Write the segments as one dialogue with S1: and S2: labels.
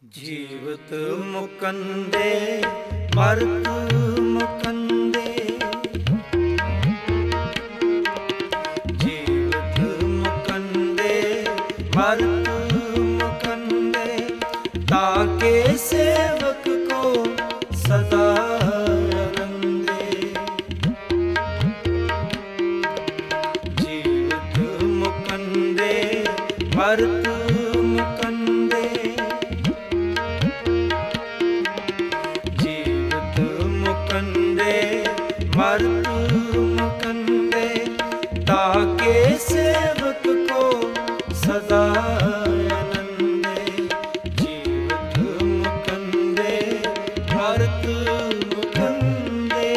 S1: ਜੀਵਤ ਮੁਕੰਦੇ ਮਰਤ ਮੁਕੰਦੇ, ਜੀਵਤ ਮੁਕੰਦੇ ਮਰਤ ਮੁਕੰਦੇ, ਤਾਕੇ ਸੇਵਕ ਕੋ ਸਦਾ ਆਨੰਦੇ। ਜੀਵਤ ਮੁਕੰਦੇ ਮਰਤ ਮਰਤ ਮੁਕੰਦੇ, ਤਾਕੇ ਸੇਵਕ ਕੋ ਸਦਾ ਆਨੰਦੇ। ਜੀਵਤ ਮੁਕੰਦੇ ਮਰਤ ਮੁਕੰਦੇ।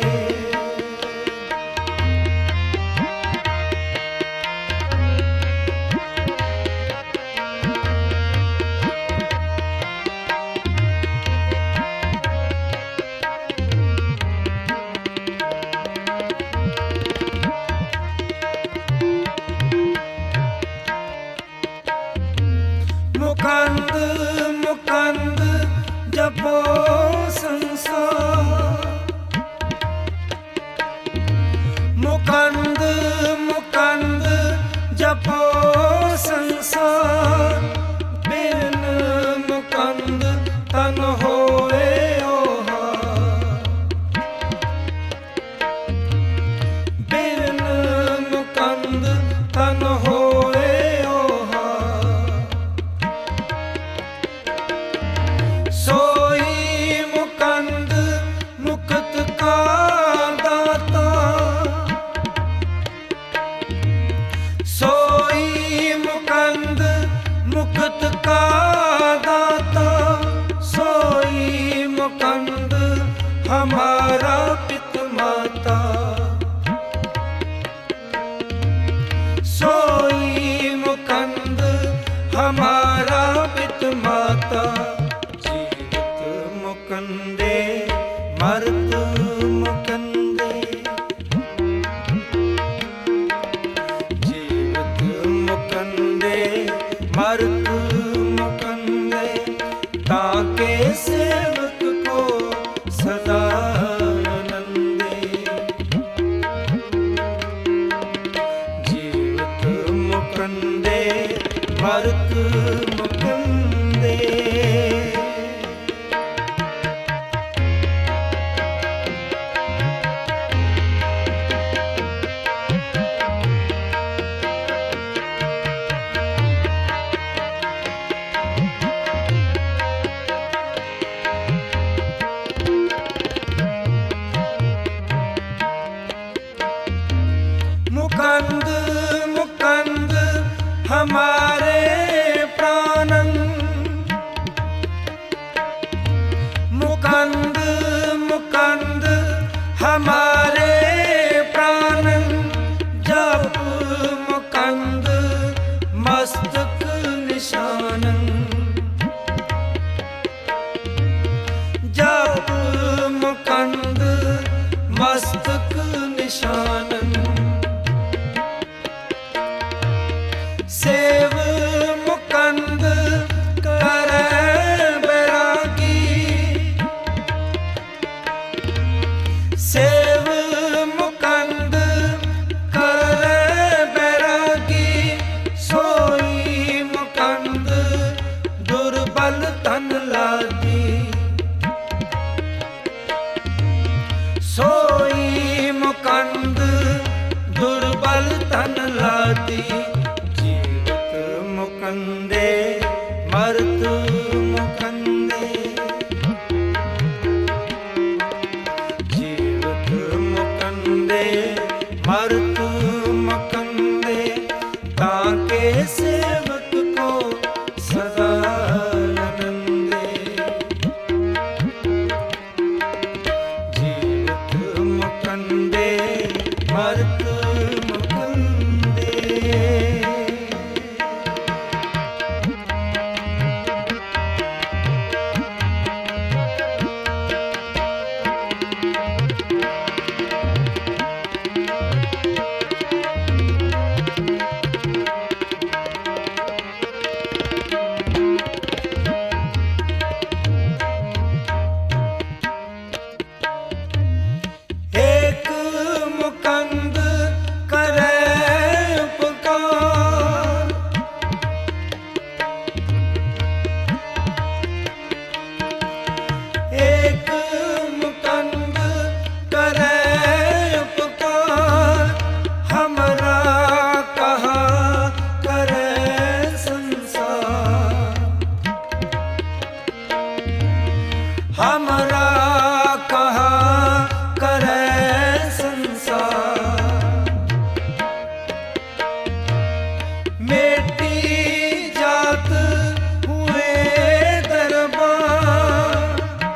S1: ਮੁਕੰਦ ਮੁਕੰਦ ਜਪੋ ਸੰਸਾਰ, ਮੁਕੰਦ ਮੁਕੰਦ ਜਪੋ ਸੰਸਾਰ, ਬਿਨ ਮੁਕੰਦ ਤਨ ਹੋਏ ਓਹਾਰ। ਬਿਨ ਮੁਕੰਦ ਤਨ ਹੋਏ ਸੋਈ ਮੁਕੰਦ ਮੁਕਤ ਕਾ ਦਾਤਾ। ਸੋਈ ਮੁਕੰਦ ਮੁਕਤ ਕਾ ਦਾਤਾ, ਸੋਈ ਮੁਕੰਦ ਹਮਾਰਾ ਪਿਤ ਮਾਤਾ। ਸੋਈ ਮੁਕੰਦ ਹਮਾਰਾ ਪਿਤ ਮਾਤਾ। ਮੁਕੰਦੇ ਮਰਤ ਮੁਕੰਦੇ, ਜੀਵਤ ਮੁਕੰਦੇ ਮਰਤ ਮੁਕੰਦੇ, ਤਾਕੇ ਸੇਵਕ ਕੋ ਸਦਾ ਆਨੰਦੇ। ਜੀਵਤ ਮੁਕੰਦੇ ਮਰਤ ਮੁਕੰਦੇ। मुकंद मुकंद हमारे प्राणन, मुकंद मुकंद हमारे प्राणन, जप मुकंद मस्तक निशानन। जप मुकंद मस्तक निशानन। सेव मुकंद करै बैरागी, सेव मुकंद करै बैरागी, सोई मुकंद दुर्बल तन लागी। सोई मुकंद दुर्बल तन लागी। मुकंदे मरत मुकंदे, जीवत मुकंदे मरत मुकंदे, ताके सेवक को सदा आनंदे। जीवत मुकंदे मरत मुकंदे। हमरा कहा करे संसार। मेटी जात हुए दरबार,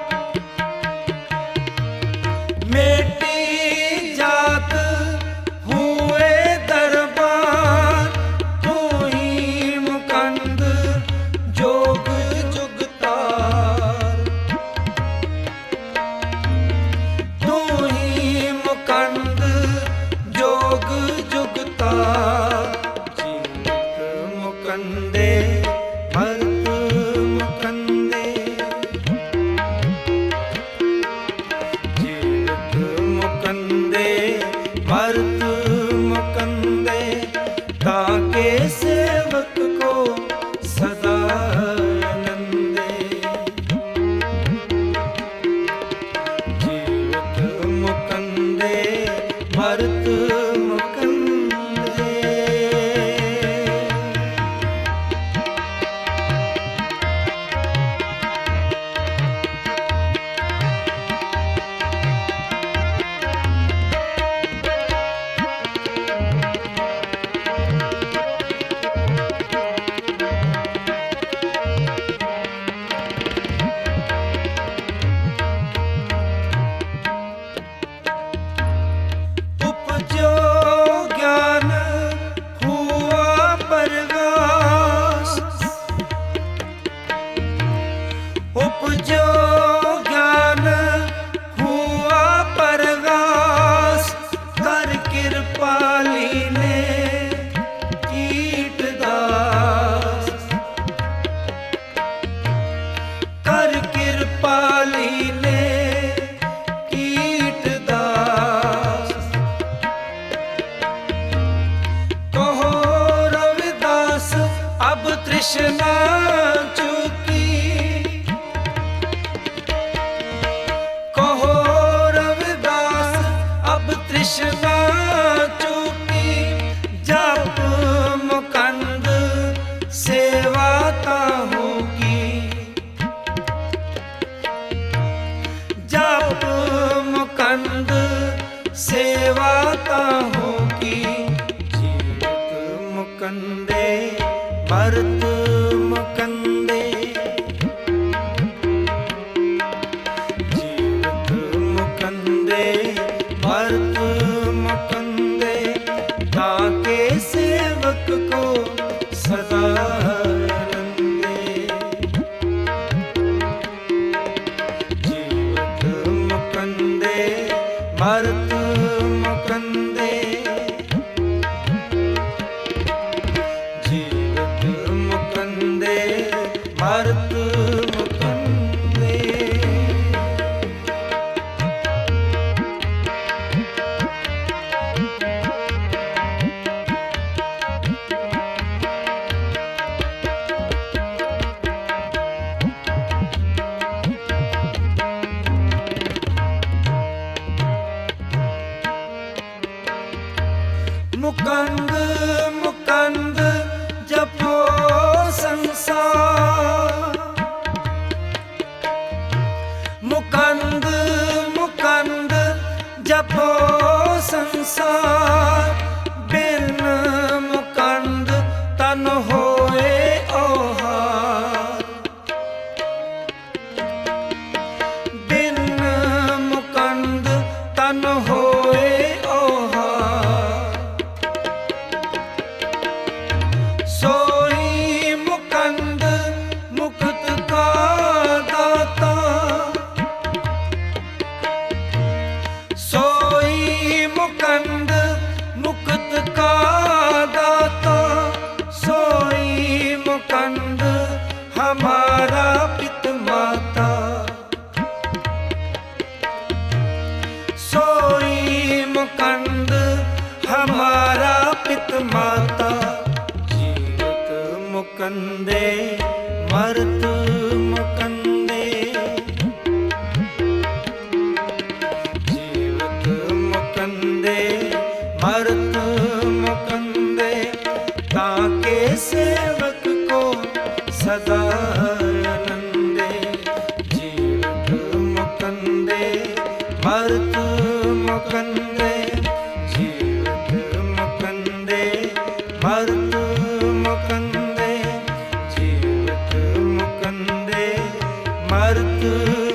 S1: मेटी जात हुए दरबार। तू ही मुकंद जोग जुगतार, तू ही मुकंद जोग जुगतार। जीवत मुकंदे मरत मुकंदे, जीवत मुकंदे मरत मुकंदे। ताके सेवक को सदा आनंदे, जीवत मुकंदे मरत मुकंदे। उपजो ज्ञान हुआ परगास, उपजो ज्ञान हुआ परगास। कर कृपाली ने कीटदास, कर कृपाली ने कीटदास। कहो रविदास अब तृष्णा चुकी, कहो रविदास अब तृष्णा चुकी। जप मुकंद सेवा ताहू की, जप मुकंद सेवा ताहू की। जीवत मुकंदे मरत मुकंदे, जीवत मुकंदे मरत मुकंदे। ताके सेवक को सदा आनंदे, जीवत मुकंदे मरत मुकंदे, जीवत मुकंदे मरत मुकंदे। मुकंद मुकंद जपो संसार, मुकंद मुकंद जपो संसार। बिन मुकंद तन होए ओहार, बिन मुकंद तन होए ओहार। सोई मुकंद मुक्त का दाता, सोई मुकंद मुक्त का दाता। सोई मुकंद हमारा पित माता, सोई मुकंद हमारा पित माता। जीवत मुकंदे मरत मुकंदे, जीवत मुकंदे मरत मुकंदे। ताके सेवक को सदा आनंदे, जीवत ਮਰਤ